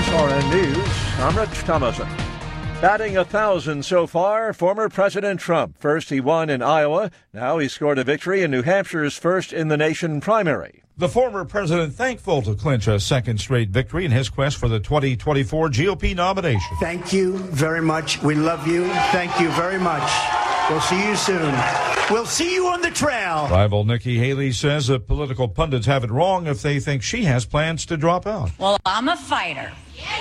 SRN News, I'm Rich Thomason. Batting 1,000 so far, former President Trump. First he won in Iowa. Now he scored a victory in New Hampshire's first-in-the-nation primary. The former president thankful to clinch a second straight victory in his quest for the 2024 GOP nomination. Thank you very much. We love you. Thank you very much. We'll see you soon. We'll see you on the trail. Rival Nikki Haley says that political pundits have it wrong if they think she has plans to drop out. Well, I'm a fighter.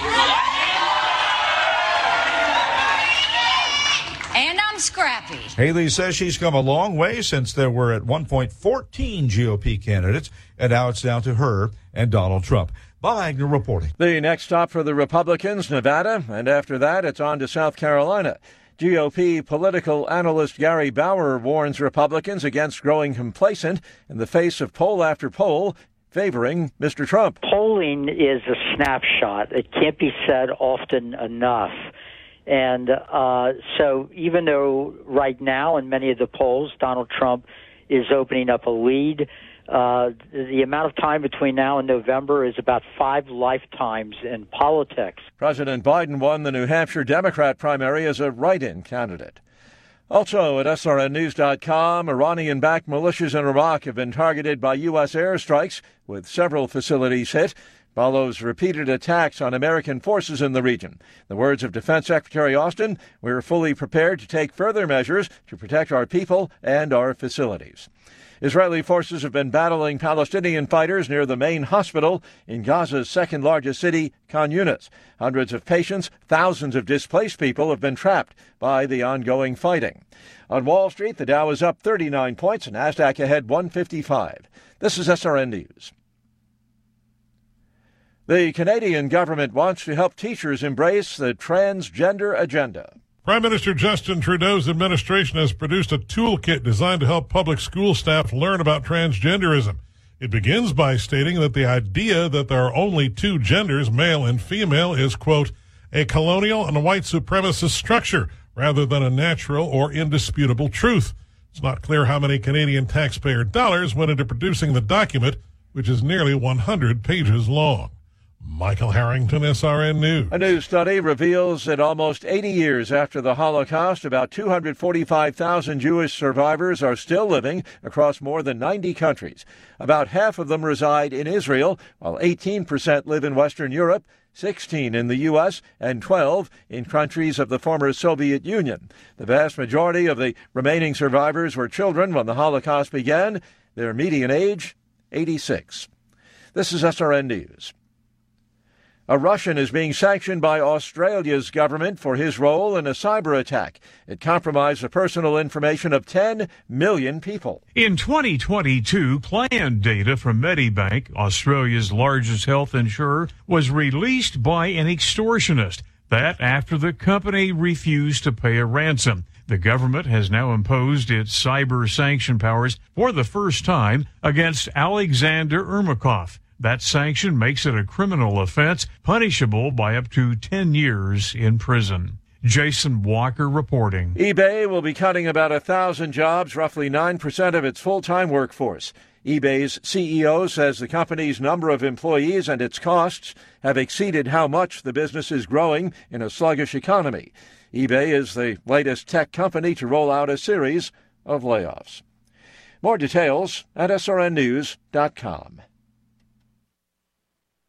And I'm scrappy. Haley says she's come a long way since there were at one point 14 GOP candidates, and now it's down to her and Donald Trump. Bob Agnew reporting. The next stop for the Republicans, Nevada, and after that it's on to South Carolina. GOP political analyst Gary Bauer warns Republicans against growing complacent in the face of poll after poll favoring Mr. Trump. Polling is a snapshot. It can't be said often enough. And so even though right now in many of the polls Donald Trump is opening up a lead, the amount of time between now and November is about 5 lifetimes in politics. President Biden won the New Hampshire Democrat primary as a write-in candidate. Also at SRNnews.com, Iranian-backed militias in Iraq have been targeted by U.S. airstrikes, with several facilities hit. Follows repeated attacks on American forces in the region. The words of Defense Secretary Austin, we're fully prepared to take further measures to protect our people and our facilities. Israeli forces have been battling Palestinian fighters near the main hospital in Gaza's second-largest city, Khan Yunis. Hundreds of patients, thousands of displaced people have been trapped by the ongoing fighting. On Wall Street, the Dow is up 39 points and Nasdaq ahead 155. This is SRN News. The Canadian government wants to help teachers embrace the transgender agenda. Prime Minister Justin Trudeau's administration has produced a toolkit designed to help public school staff learn about transgenderism. It begins by stating that the idea that there are only 2 genders, male and female, is, quote, a colonial and a white supremacist structure rather than a natural or indisputable truth. It's not clear how many Canadian taxpayer dollars went into producing the document, which is nearly 100 pages long. Michael Harrington, SRN News. A new study reveals that almost 80 years after the Holocaust, about 245,000 Jewish survivors are still living across more than 90 countries. About half of them reside in Israel, while 18% live in Western Europe, 16 in the U.S., and 12 in countries of the former Soviet Union. The vast majority of the remaining survivors were children when the Holocaust began. Their median age, 86. This is SRN News. A Russian is being sanctioned by Australia's government for his role in a cyber attack. It compromised the personal information of 10 million people. In 2022, plan data from Medibank, Australia's largest health insurer, was released by an extortionist. That after the company refused to pay a ransom. The government has now imposed its cyber sanction powers for the first time against Alexander Ermakov. That sanction makes it a criminal offense, punishable by up to 10 years in prison. Jason Walker reporting. eBay will be cutting about 1,000 jobs, roughly 9% of its full-time workforce. eBay's CEO says the company's number of employees and its costs have exceeded how much the business is growing in a sluggish economy. eBay is the latest tech company to roll out a series of layoffs. More details at srnnews.com.